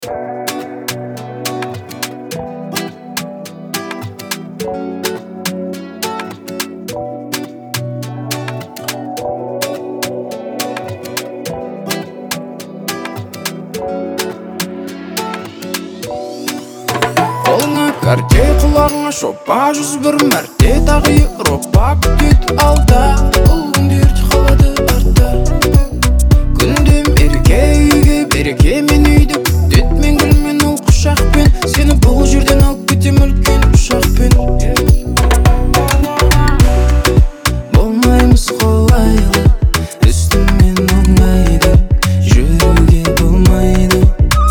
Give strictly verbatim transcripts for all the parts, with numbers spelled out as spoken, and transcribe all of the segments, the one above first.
Қолыңа кәрте, құлағыңа шопа, жүз бір мәрте тағы Европа күтет алда. Бұл күндер қалады артта. Күндем ерке үйге береке, мен үйді күтет мен гүлмен ол құшақпен. Сені бұл жерден алып кетем үлкен ұшақпен. Болмаймыз қолайлы, үстіммен оңайды, жүруге болмайды.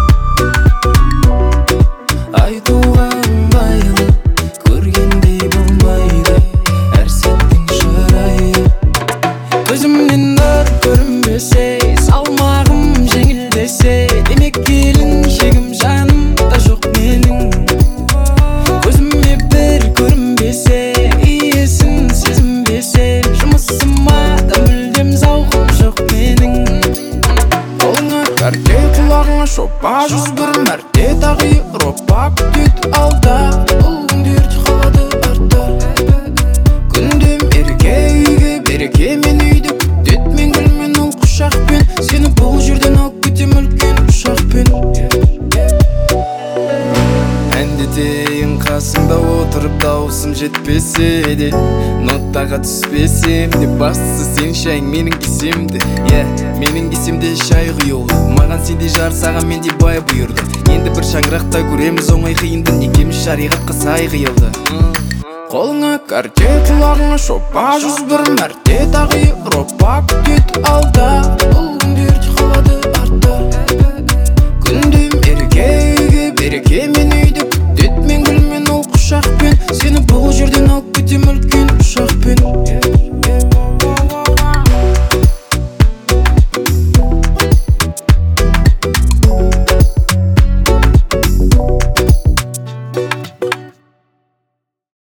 Айтуға ыңғайлы, көргендей болмайды, әр сәттің шырайы. Көзімнен нұр көрінбесе, салмағым жеңілдесе, демек келін шегім жанымда жоқ менің. Көзіме бір көрінбесе, иесін сезінбесе, жұмысыма да мүлдем зауқым жоқ менің. Қолыңа кәрте, құлағыңа шопа, жүз бір мәрте тағы Европа күтет алда. Бұл күндер қалады артта. Күндем ерке үйге береке, мен үйді күтет мен гүлмен ол құшақпен. Сені бұл жерден алып кетем үлкен ұшақпен. Әндетейін қасыңда отырып, дауысым жетпесе де, ноттаға түспесем де, бастысы сен шайың менің кесемді. Е, менің кесемде шай құйылды, маған сендей жар, саған мендей бай бұйырды. Енді бір шаңырақта көреміз оңай қиынды, некеміз шариғатқа сай қиылды. Қолыңа кәрте, құлағыңа шопа, жүз бір мәрте тағы Европа күтет алда. Бұл күндер қалады артта. Күндем ерке үйге береке, мен үйді күтет мен гүлмен ол құшақпен. Сені